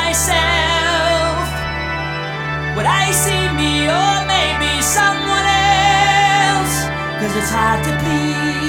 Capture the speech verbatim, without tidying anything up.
myself. Would I see me or maybe someone else? 'Cause it's hard to please